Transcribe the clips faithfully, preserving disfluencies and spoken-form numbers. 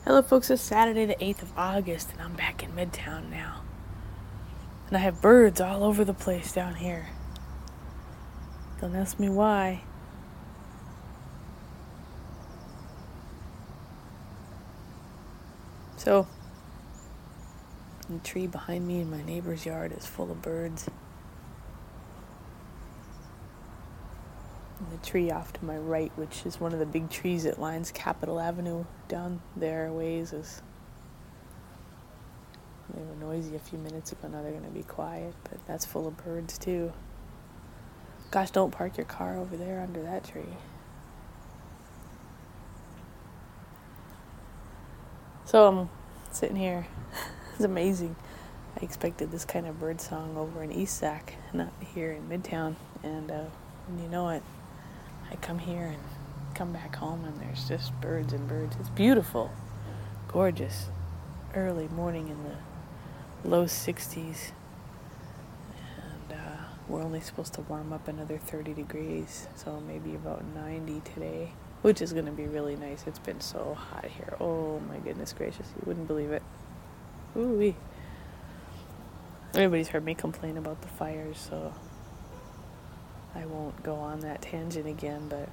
Hello folks, it's Saturday the eighth of August and I'm back in Midtown now. And I have birds all over the place down here. Don't ask me why. So, the tree behind me in my neighbor's yard is full of birds. And the tree off to my right, which is one of the big trees that lines Capitol Avenue down there a ways, is they were noisy a few minutes ago. Now they're going to be quiet, but that's full of birds too. Gosh, don't park your car over there under that tree. So I'm sitting here. It's amazing. I expected this kind of bird song over in East Sac, not here in Midtown. And uh, when you know it, I come here and come back home and there's just birds and birds. It's beautiful, gorgeous, early morning in the low sixties. And uh, we're only supposed to warm up another thirty degrees, so maybe about ninety today, which is going to be really nice. It's been so hot here. Oh my goodness gracious, you wouldn't believe it. Ooh-wee. Everybody's heard me complain about the fires, so I won't go on that tangent again, but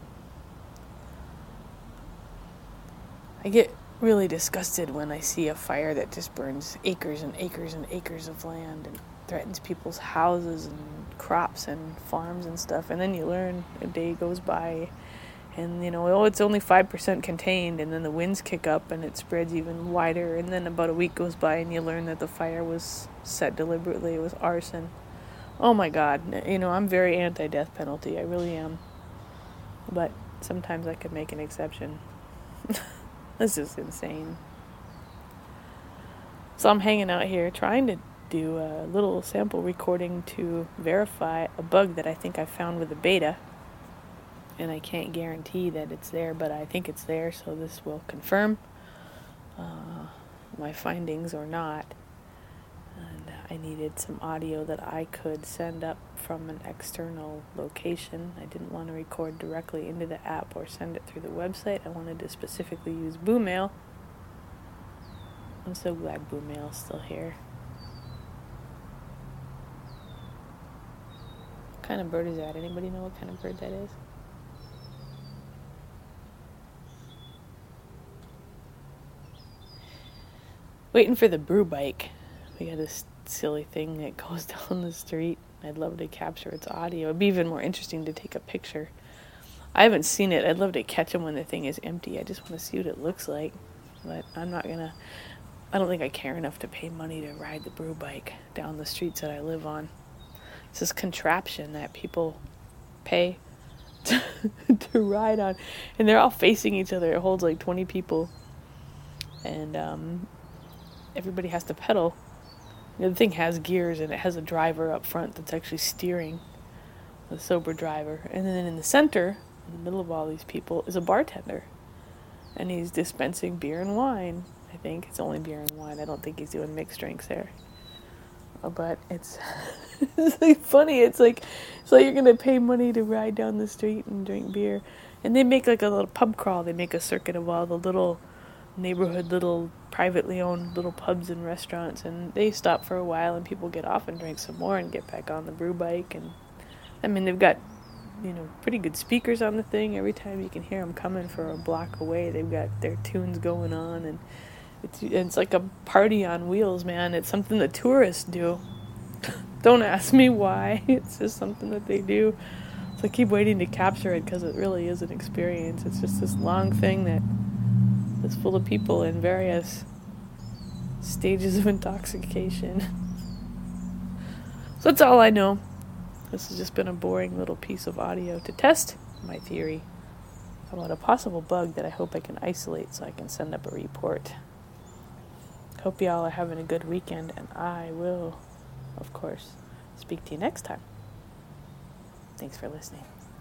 I get really disgusted when I see a fire that just burns acres and acres and acres of land and threatens people's houses and crops and farms and stuff. And then you learn a day goes by and, you know, oh, it's only five percent contained, and then the winds kick up and it spreads even wider. And then about a week goes by and you learn that the fire was set deliberately. It was arson. Oh my God, you know, I'm very anti-death penalty. I really am. But sometimes I could make an exception. This is insane. So I'm hanging out here trying to do a little sample recording to verify a bug that I think I found with the beta. And I can't guarantee that it's there, but I think it's there, so this will confirm uh, my findings or not. And I needed some audio that I could send up from an external location. I didn't want to record directly into the app or send it through the website. I wanted to specifically use Boomail. I'm so glad Boomail's still here. What kind of bird is that? Anybody know what kind of bird that is? Waiting for the brew bike. We got this silly thing that goes down the street. I'd love to capture its audio. It'd be even more interesting to take a picture. I haven't seen it. I'd love to catch them when the thing is empty. I just want to see what it looks like. But I'm not going to... I don't think I care enough to pay money to ride the brew bike down the streets that I live on. It's this contraption that people pay to, to ride on. And they're all facing each other. It holds like twenty people. And um, everybody has to pedal. You know, the thing has gears and it has a driver up front that's actually steering, a sober driver. And then in the center, in the middle of all these people, is a bartender. And he's dispensing beer and wine. I think it's only beer and wine. I don't think he's doing mixed drinks there. But it's, it's like funny. It's like it's like you're gonna pay money to ride down the street and drink beer. And they make like a little pub crawl. They make a circuit of all the little neighborhood, little privately owned little pubs and restaurants, and they stop for a while and people get off and drink some more and get back on the brew bike. And I mean, they've got, you know, pretty good speakers on the thing. Every time you can hear them coming for a block away, they've got their tunes going on, and it's it's like a party on wheels, man. It's something the tourists do. Don't ask me why. It's just something that they do. So I keep waiting to capture it because it really is an experience. It's just this long thing that is full of people in various stages of intoxication. So that's all I know. This has just been a boring little piece of audio to test my theory about a possible bug that I hope I can isolate so I can send up a report. Hope y'all are having a good weekend, and I will, of course, speak to you next time. Thanks for listening.